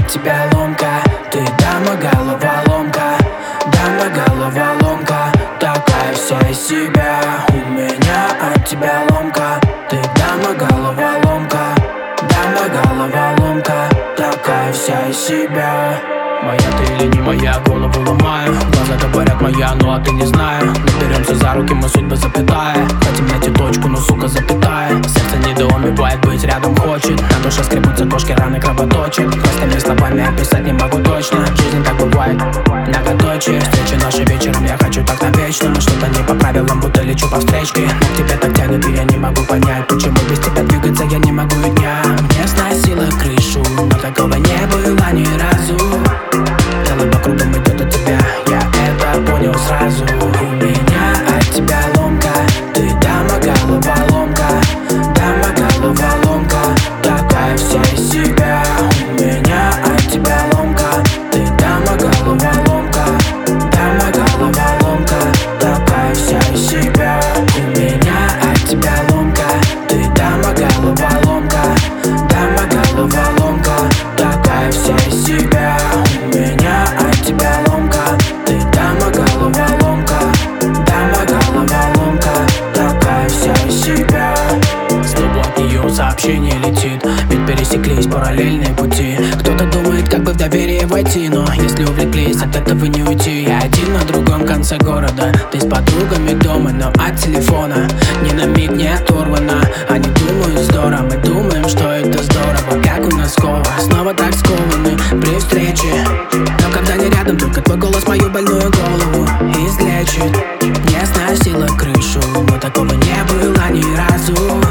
от тебя ломка. Ты дама головоломка, дама головоломка, такая вся из себя. У меня от тебя ломка. Ты дама головоломка, дама головоломка, такая вся из себя. Моя ты или не моя, голову ломаю. Глаза говорят моя, ну а ты не знаю. Наберемся за руки, мы судьба запятая. Хотим найти точку, но сука запятая. Сердце недоумевает, быть рядом хочет. На душе скребутся кошки, раны кровоточат. Простыми словами описать не могу точно. Жизнь так бывает, многоточие. Встречи наши вечером, я хочу так навечно. Но что-то не по правилам, будто лечу по встречке. Но к тебе так тянет, и я не могу понять, почему без тебя двигаться я не могу и дня. Мне сносило крышу, но такого не было ни разу. Дело по кругам идет от тебя, я это понял сразу. У меня от тебя ломка. Ты дама головоломка, дама головоломка, такая вся из себя. У меня от тебя ломка. Ты дама головоломка, дама головоломка, такая вся из себя. У меня от тебя ломка. Ты дама головоломка, дама головоломка, такая вся из себя. У меня от тебя ломка. Ты дама головоломка, дама головоломка, такая вся из себя. Снова от нее сообщение летит, ведь пересеклись параллельные пути. Кто-то думает, как бы в доверие войти, но если увлеклись, от этого не уйти. Я один на другом конце города, ты с подругами дома, но от телефона ни на миг не оторвана. Они думают здорово, мы думаем, что это здорово. Как у нас скоро, снова так скованы при встрече. Но когда не рядом, только твой голос мою больную голову излечит. Не сносило крышу, но такого не было ни разу.